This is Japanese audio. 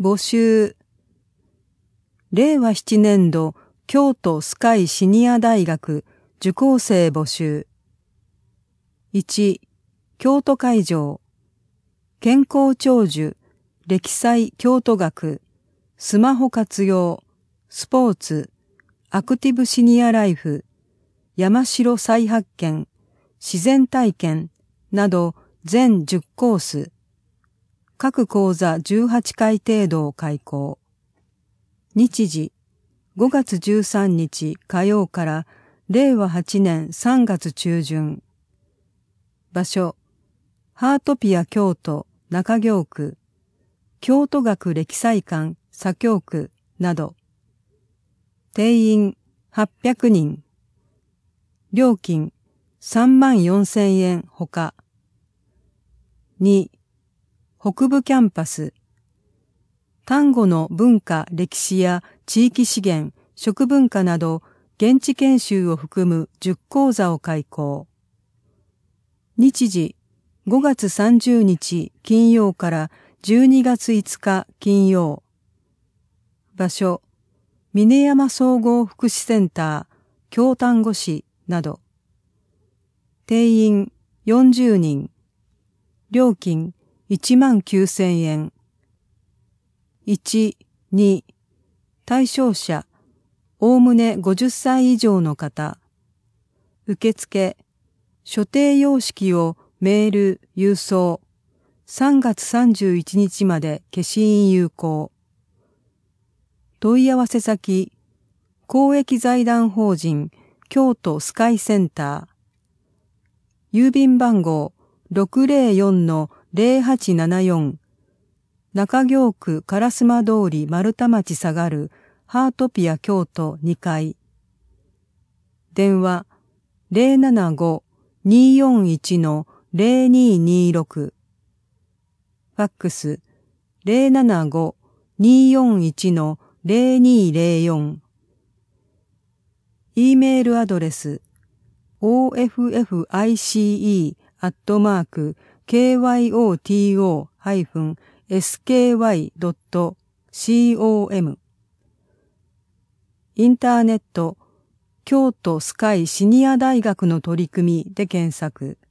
募集。令和7年度京都スカイシニア大学受講生募集。1、京都会場。健康長寿、歴祭京都学、スマホ活用、スポーツ、アクティブシニアライフ、山城再発見、自然体験など全10コース。各講座18回程度を開講。日時、5月13日火曜から令和8年3月中旬。場所、ハートピア京都中京区、京都学歴祭館左京区など。定員800人。料金34,000円ほか。2、北部キャンパス。丹後の文化歴史や地域資源、食文化など現地研修を含む10講座を開講。日時、5月30日金曜から12月5日金曜。場所、峰山総合福祉センター、京丹後市など。定員40人。料金19,000円。1、2、対象者、おおむね50歳以上の方。受付、所定様式をメール、郵送。3月31日まで消印有効。問い合わせ先、公益財団法人京都スカイセンター。郵便番号 604-0874。中京区烏丸通り丸太町下がるハートピア京都2階。電話 075-241-0226。ファックス 075-241-0204。E メールアドレス office-kyoto-sky.com。 インターネット京都スカイシニア大学の取り組みで検索。